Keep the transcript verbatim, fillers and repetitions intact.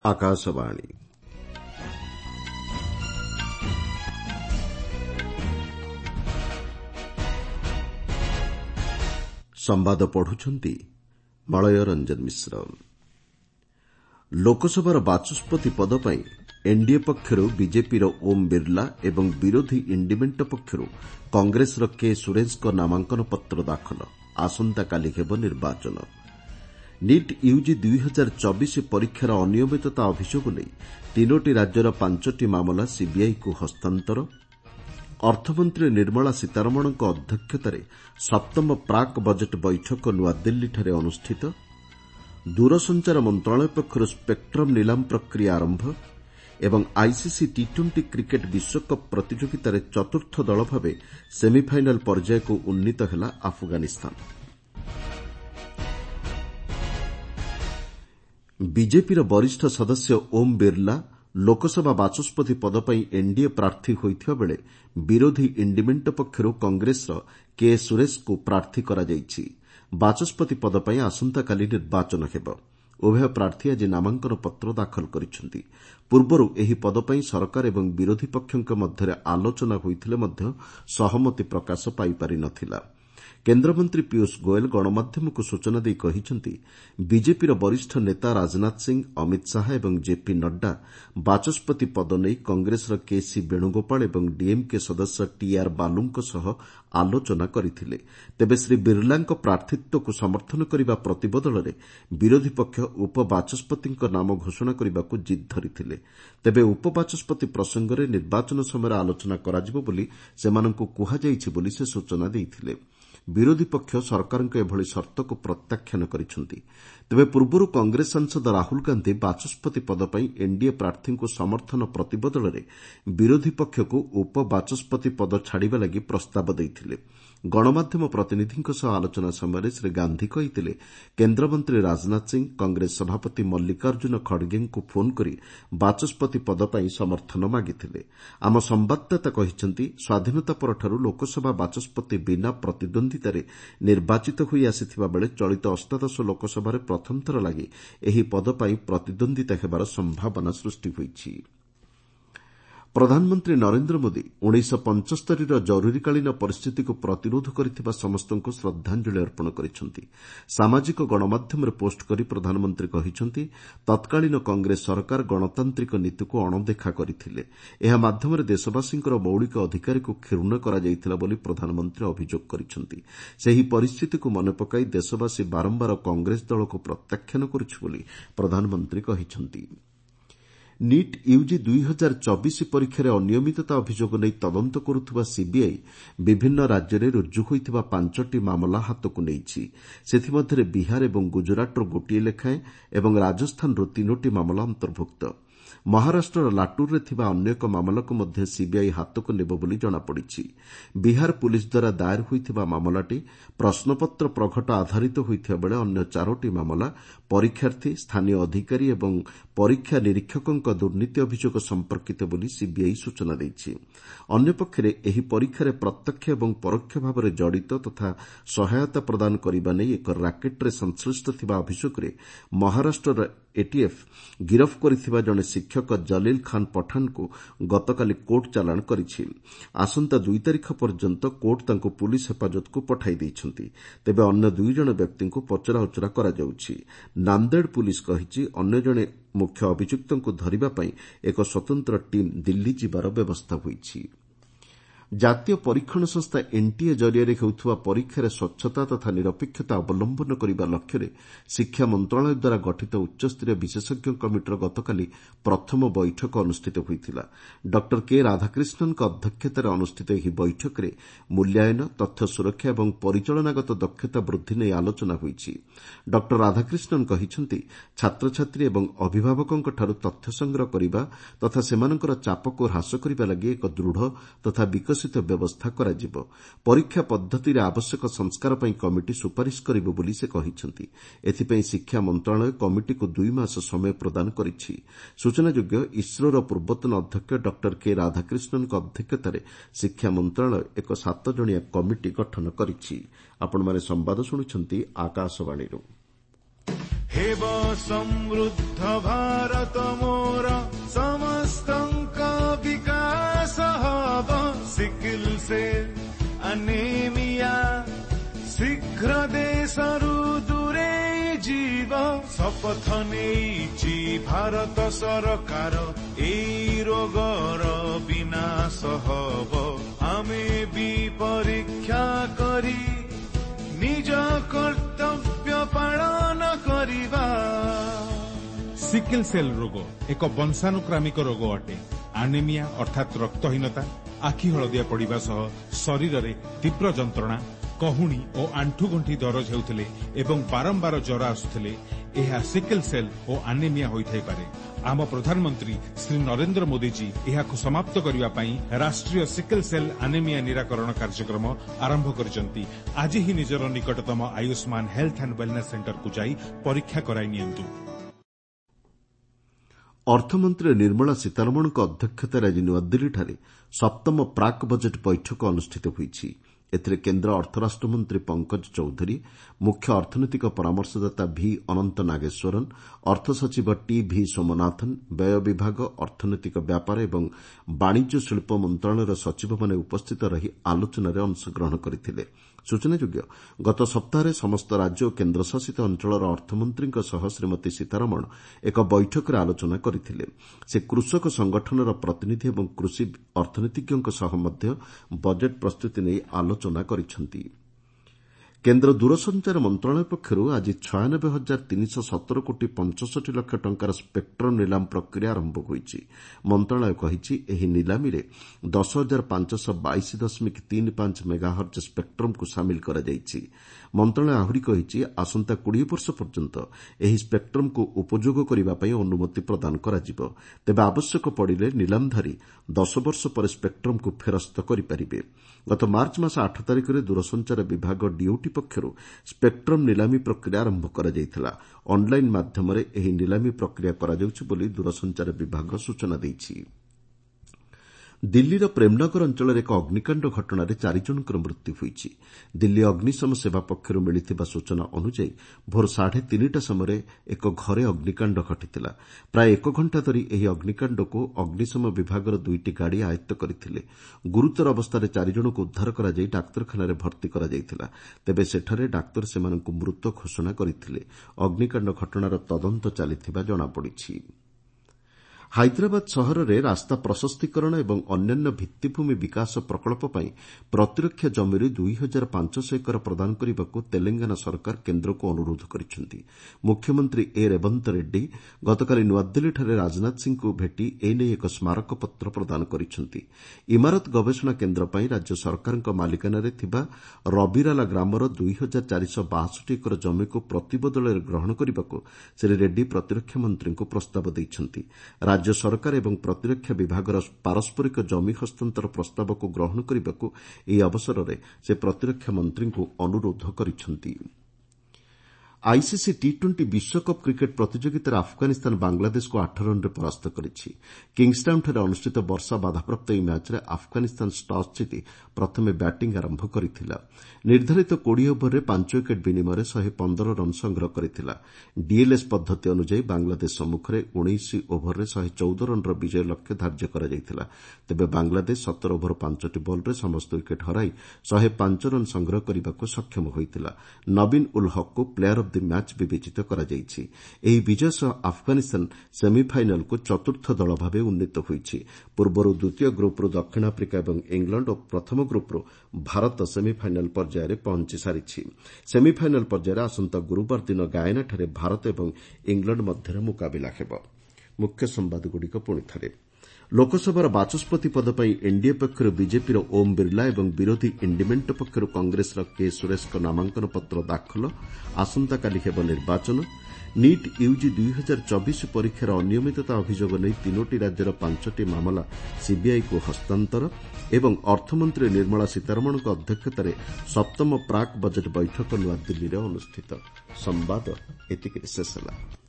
आकाशवाणी संवाद पढ़ुछंती मलय रंजन मिश्र। लोकसभार बाचस्पति पद पर एनडीए पक्षर बीजेपीर ओम बिरला एवं विरोधी इंडिमेंट पक्षर कांग्रेसर के सुरेश नामांकन पत्र दाखल। आसंता काली हेब निर्वाचन। नीट यूजी दुई हजार चौबीस परीक्षार अनियमितता अभियोग नहीं तीनोटी राज्यर पांचटी मामला सीबीआई को हस्तांतर। अर्थमंत्री निर्मला सीतारमण अध्यक्षतार सप्तम प्राक बजेट बैठक नुआदिल्लीଠାରେ अनुष्ठित। दूरसंचार मंत्रालय पक्षर स्पेक्ट्रम नीलाम प्रक्रिया आरंभ एवं आईसीसी टी ट्वेंटी क्रिकेट विश्वकप प्रतियोगितार चतुर्थ दल भाव सेमिफाइनाल पर्याय को उन्नीत है आफगानिस्तान। बीजेपीर वरिष्ठ सदस्य ओम बिरला लोकसभा बाचस्पति पद पर एनडीए प्रार्थी होइथिबा बेले विरोधी इंडिमेंट पक्षर कांग्रेसर के सुरेश को प्रार्थी करा जायछि। बाचस्पति पद पर आसंताकाली निर्वाचन हेब। उभय प्रार्थी आज नामांकन पत्र दाखल करिसेंति। पूर्वरु एही पद पर सरकार एवं विरोधी पक्षक मध्य आलोचना होइथिले मध्य सहमति प्रकाश पाई पारि नथिला। केन्द्रमंत्री पीयूष गोयल गणमाध्यम को सूचना दी कहिसेंति बीजेपीर वरिष्ठ नेता राजनाथ सिंह, अमित शाह एवं जेपी नड्डा बाचस्पति पद नहीं कांग्रेसर केसी वेणुगोपाल एवं डीएमके सदस्य टीआर बालूंको सह आलोचना करथिले। तेबे श्री बिरलांको प्रार्थित्व को समर्थन करिबा प्रतिबदଳରେ विरोधी पक्ष उपबाचस्पतिଙ୍କ नाम घोषणा କରିବାକୁ जिद धरिथिले। तेबे उपबाचस्पति प्रसंगरे निर्वाचन समय आलोचना कराजिबो बोली सेमानଙ୍କୁ कुहाଯାଇଛି बोली से सूचना ଦେଇଥିଲେ। विरोधी पक्ष सरकार एभली सर्त को प्रत्याख्यान करिसेंति। तेबे पूर्वरु कांग्रेस सांसद राहुल गांधी बाचस्पति पद पर एनडीए प्रार्थी को समर्थन प्रतिबदଳରେ विरोधी पक्ष को उपबाचस्पति पद छाड़िबा लागि प्रस्ताव देइथिले। गणमाध्यम प्रतिनिधिଙ୍କ सह आलोचना समय श्री गांधी कहिथिले केन्द्रमंत्री राजनाथ सिंह कांग्रेस सभापति मल्लिकार्जुन खड़गेଙ୍କୁ फोन करी बाचस्पति पद पर समर्थन मागिथिले। आम संवाददाता कहिसेंति स्वाधीनता परठारु लोकसभा बाचस्पति बिना प्रतिद्वंदितारे निर्वाचित होई आसिथिबा बेले चलित अष्टादश लोकसभारे प्रथम थर लागि एही पद पर प्रतिद्वंदिता हेबार संभावना सृष्टि होईछि। प्रधानमंत्री नरेन्द्र मोदी उन्नीस पचहत्तर जरूरीकालीन परिस्थिति को प्रतिरोध करथिबा समस्तଙ୍କୁ श्रद्धांजलि अर्पण करिसेंति। सामाजिक गणमाध्यम पोस्ट करी प्रधानमंत्री कहिसेंति तत्कालीन कांग्रेस सरकार गणतांत्रिक नीति को अणदेखा करथिले। एहा माध्यमरे देशवासींकर मौलिक अधिकार को क्षुण्ण करा जायतिला बोली प्रधानमंत्री अभियोग करिसेंति। सेही परिस्थिति को मन पकाई देशवासी बारंबार कांग्रेस दल को प्रत्याख्यान करुछि बोली प्रधानमंत्री कहिसेंति। नीट यूजी दुई हजार चौबीस परीक्षार अनियमितता अभियोग नहीं तदंत करुवा सीबीआई विभिन्न राज्य में रुजु होइथिबा पांचटी मामला हाथकु नेइछि। सेथिमध्यरे बिहार एवं गुजरातर गोटिए लेखाएं एवं राजस्थानर तीनोटी मामला अंतर्भुक्त। महाराष्ट्र लाटूर थिबा अन्य एक मामला को मध्य सीबीआई हाथकु नेब बोली जଣାपड़िछि। बिहार पुलिस द्वारा दायर होइथिबा मामलाटी प्रश्नपत्र प्रघट आधारित होइथिबा बेले अन्य चारोटी मामला परीक्षार्थी, स्थानीय अधिकारी एवं परीक्षा निरीक्षकଙ୍କ दुर्नीति अभियोग संपर्कित बोली सीबीआई सूचना दैछि। अन्य पक्षरे एही परीक्षारे प्रत्यक्ष एवं परोक्ष भाव जड़ित तथा सहायता प्रदान करिबा नै एक राकेट्रे संश्लिष्ट थिबा अभियोगरे महाराष्ट्र एटीएफ गिरफ करिथिबा जणे शिक्षक जलील खान पठान को गतकाली कोर्ट चालाण करिछि। आसंता दुई तारिख पर्यंत कोर्ट तांको पुलिस हेफाजत को पठाई दैछंती। तेबे अन्य दुई जण व्यक्ति को पचराउचरा करा जाउछि। नांदेड़ पुलिस कहिछि अन्य जणे मुख्य अभियुक्तଙ୍କୁ धरिबा पई एक स्वतंत्र टीम दिल्ली जिबार व्यवस्था होईछि। जातीय परीक्षण संस्था एनटीए जरिया हेउथुवा परीक्षार स्वच्छता तथा निरपेक्षता अवलंबन करने लक्ष्य शिक्षा मंत्रालय द्वारा गठित उच्चस्तरीय विशेषज्ञ कमिटर गतकाली प्रथम बैठक अनुष्ठित होइथिला। डॉक्टर के राधाकृष्णन अध्यक्षतार अनुष्ठित ଏହି बैठकରେ मूल्यांकन, तथ्य सुरक्षा एवं परिचालनागत दक्षता वृद्धि नेई आलोचना होईछि। डॉक्टर राधाकृष्णन कहिसेंति छात्रछात्री एवं अभिभावकଙ୍କଠାରୁ तथ्य संग्रह करिबा तथा सेमानଙ୍କର चापको ह्रास करिबा लागि एक दृढ़ तथा विकसित व्यवस्था कराजिबो। परीक्षा पद्धति आवश्यक संस्कार पर कमिटी सुपारिश करिबो बोली से कहिसेंति। एथिपई शिक्षा मंत्रालय कमिटी को दुई मास समय प्रदान करिछि। सूचनायोग्य इस्रोर पूर्वतन अध्यक्ष डॉक्टर के राधाकृष्णन अध्यक्षतार शिक्षा मंत्रालय एक सात जणिया कमिटी गठन करिछि। आपण माने संवाद शुणुछंती आकाशवाणी। हेब समृद्ध भारत मोर समस्तंक विकास हब सिकिल सेल अनेमिया शीघ्र देशरू दूरे जीव शपथ नेइछि भारत सरकार एई रोगर विनाश हब आमे भी परीक्षा करी निज कर्तव्य पालन करिबा। सिकिल सेल रोग एक वंशानुक्रमिक रोग अटे। आनेमिया अर्थात रक्तहीनता, आखि हलदिया पड़िबा सह शरीर रे तीव्र जंत्रणा, कहूणी और आंठुगंठी दरज हेउथिले एवं बारंबार ज्वर आसुथिले एहा सिकिल सेल और आनेमिया होइथाइ पारे। आम प्रधानमंत्री श्री नरेंद्र मोदी जी एहाकु समाप्त करिबा पई राष्ट्रीय सिकिल सेल आनेमिया निराकरण कार्यक्रम आरंभ करिसंती। आज ही निजर निकटतम Ayushman health and wellness centre को जाई परीक्षा कराई नियंतु। अर्थमंत्री निर्मला सीतारमण अध्यक्षतार आज नुआदिल्लीଠାରେ सप्तम प्राक बजेट बैठक अनुष्ठित होईछि। एथिरे केन्द्र अर्थराष्ट्रमंत्री पंकज चौधरी, मुख्य अर्थनैतिक परामर्शदाता भि अनंत नागेश्वरन, अर्थ सचिव टी भि सोमनाथन, व्यय विभाग, अर्थनैतिक व्यापार एवं वाणिज्य शिल्प मंत्रालयर सचिवମାନେ उपस्थित रही आलोचनाରେ अंशग्रहण କରିଥିଲେ। सूचनायोग्य गत सप्ताहରେ समस्त राज्य और केन्द्रशासित अंचलर अर्थमंत्रीଙ୍କ सह श्रीमती सीतारमण एक बैठकରେ आलोचना କରିଥିଲେ। ସେ କୃଷକ ସଂଗଠନର ପ୍ରତିନିଧି ଏବଂ କୃଷି ଅର୍ଥନୀତିଜ୍ଞଙ୍କ ସହ ମଧ୍ୟ ବଜେଟ୍ ପ୍ରସ୍ତୁତି ନେଇ ଆଲୋଚନା କରିଛନ୍ତି। केन्द्र दूरसंचार मंत्रालय पक्षरू आज छयानबे हजार तीनश सतर कोटी पंचषठी लक्ष टंकार स्पेक्ट्रम निलाम प्रक्रिया आरंभ होईछि। मंत्रालय कहिछि एही निलामीरे दस हजार पांचश बाईस दशमिक तीन पांच मेगाहर्ज स्पेक्ट्रम को सामिल करा जाईछि। मंत्रालय आहुरी कहिछि आसंता बीस वर्ष पर्यंत एही स्पेक्ट्रम को उपयोग करिबा पई अनुमति प्रदान कराजिबो। तेबे आवश्यक पड़िले निलामधारी दस वर्ष पर स्पेक्ट्रम को फेरस्त करिपारिबे। गत मार्च मास आठ तारिखରେ दूरसंचार विभाग डीओटी पक्षरू स्पेक्ट्रम निलामी प्रक्रिया आरंभ कराଯାଇଥିଲା। ऑनलाइन माध्यमରେ ଏହି ନିଲାମୀ ପ୍ରକ୍ରିୟା କରାଯାଉଛି ବୋଲି दूरसंचार विभाग सूचना ଦେଇଛି। दिल्लीर प्रेमनगर अंचल एक अग्निकांड घटनार चार जनकर मृत्यु होईछि। दिल्ली अग्निशम सेवा पक्षरू मिलिथिबा सूचना अनुसार भोर साढ़े तीनटा समय एक घरे अग्निकांड घटिथिला। प्राय एक घंटा धरी ଏହି अग्निकांड को अग्निशम विभागर दुईटी गाड़ी आयत्त करथिले। गुरुतर अवस्था चार जनक उद्धार करा जाई डाक्तरखाना भर्ती करा जायथिला। तेबे सेठारे डाक्तर सेमानंकु मृत घोषणा करथिले। अग्निकांड घटनार तदंत चलिथिबा जणा पड़िछि। हाइद्राबाद सहर में रास्ता प्रशस्तीकरण एवं अन्यान्य भित्तिभूमि विकास प्रकल्प पर प्रतिरक्षा जमीर दुई हजार पांचश एकर प्रदान करने को तेलंगाना सरकार केन्द्र को अनुरोध करिसेंति। मुख्यमंत्री ए रेवंत रेड्डी गतकाली नुआदिल्लीଠାରେ राजनाथ सिंह को भेटी एने एक स्मारक पत्र प्रदान करिसेंति। इमारत गवेषणा केन्द्र पर राज्य सरकारଙ୍କ मालिकानारे थिबा रबिराला ग्रामर दुई हजार चारिश बासठ एकर जमी को प्रतिबदଳରେ ग्रहण करने को श्री रेड्डी प्रतिरक्षा मंत्री को प्रस्ताव देइछंति। राज्य सरकार एवं प्रतिरक्षा विभागर पारस्परिक जमी हस्तांतर प्रस्ताव को ग्रहण करने को यह अवसर में से प्रतिरक्षा मंत्री को अनुरोध करिसेंति। आईसीसी टी ट्वेंटी विश्वकप क्रिकेट प्रतियोगितार आफगानिस्तान बांग्लादेश को आठ रन परास्त करिछि। किंगस्टाउनଠାରେ अनुष्ठित वर्षा बाधाप्राप्त ଏହି ମ୍ୟାଚ୍ରେ ଆଫଗାନିସ୍ତାନ ଟସ୍ ଜିତି ପ୍ରଥମେ ବ୍ୟାଟିଂ ଆରମ୍ଭ କରିଥିଲା। ନିର୍ଦ୍ଧାରିତ କୋଡ଼ିଏ ଓଭରରେ ପାଞ୍ଚ ୱିକେଟ୍ ବିନିମୟରେ ଶହେ ପନ୍ଦର ରନ୍ ସଂଗ୍ରହ କରିଥିଲା। ଡିଏଲ୍ଏସ୍ ପଦ୍ଧତି ଅନୁଯାୟୀ ବାଂଲାଦେଶ ସମ୍ମୁଖରେ ଉଣେଇଶ ଓଭରରେ ଶହେ ଚଉଦ ରନ୍ର ବିଜୟ ଲକ୍ଷ୍ୟ ଧାର୍ଯ୍ୟ କରାଯାଇଥିଲା। ତେବେ ବାଂଲାଦେଶ ସତର ଓଭର ପାଞ୍ଚଟି ବଲ୍ରେ ସମସ୍ତ ୱିକେଟ୍ ହରାଇ ଶହେ ପାଞ୍ଚ ରନ୍ ସଂଗ୍ରହ କରିବାକୁ ସକ୍ଷମ ହୋଇଥିଲା। ନବୀନ ଉଲ୍ ହକ୍କୁ ପ୍ଲେୟାର ଅଫ୍ ଦି ମ୍ୟାଚ୍ ବିବେଚିତ କରାଯାଇଛି। ଏହି ବିଜୟ ସହ ଆଫଗାନିସ୍ତାନ ସେମିଫାଇନାଲକୁ ଚତୁର୍ଥ ଦଳ ଭାବେ ଉନ୍ନୀତ ହୋଇଛି। ପୂର୍ବରୁ ଦ୍ୱିତୀୟ ଗ୍ରୁପ୍ରୁ ଦକ୍ଷିଣ ଆଫ୍ରିକା ଏବଂ ଇଂଲଣ୍ଡ ଓ ପ୍ରଥମ ଗ୍ରୁପ୍ରୁ ଭାରତ ସେମିଫାଇନାଲ ପର୍ଯ୍ୟାୟରେ ପହଞ୍ଚି ସାରିଛି। ସେମିଫାଇନାଲ ପର୍ଯ୍ୟାୟରେ ଆସନ୍ତା ଗୁରୁବାର ଦିନ ଗାୟନାଠାରେ ଭାରତ ଏବଂ ଇଂଲଣ୍ଡ ମଧ୍ୟରେ ମୁକାବିଲା ହେବ। ମୁଖ୍ୟ ସମ୍ବାଦଗୁଡ଼ିକ ପୁଣିଥରେ ଲୋକସଭାର ବାଚସ୍ପତି ପଦ ପାଇଁ ଏନ୍ଡିଏ ପକ୍ଷରୁ ବିଜେପିର ଓମ୍ ବିର୍ଲା ଏବଂ ବିରୋଧୀ ଇଣ୍ଡିମେଣ୍ଟ ପକ୍ଷରୁ କଂଗ୍ରେସର କେ ସୁରେଶଙ୍କ ନାମାଙ୍କନ ପତ୍ର ଦାଖଲ। ଆସନ୍ତାକାଲି ହେବ ନିର୍ବାଚନ। ନିଟ୍ ୟୁଜି ଦୁଇ ହଜାର ଚବିଶ ପରୀକ୍ଷାର ଅନିୟମିତତା ଅଭିଯୋଗ ନେଇ ତିନୋଟି ରାଜ୍ୟର ପାଞ୍ଚଟି ମାମଲା ସିବିଆଇକୁ ହସ୍ତାନ୍ତର ଏବଂ ଅର୍ଥମନ୍ତ୍ରୀ ନିର୍ମଳା ସୀତାରମଣଙ୍କ ଅଧ୍ୟକ୍ଷତାରେ ସପ୍ତମ ପ୍ରାକ୍ ବଜେଟ୍ ବୈଠକ ନୂଆଦିଲ୍ଲୀରେ ଅନୁଷ୍ଠିତ। ସମ୍ବାଦ ଏତିକିରେ ଶେଷ ହେଲା।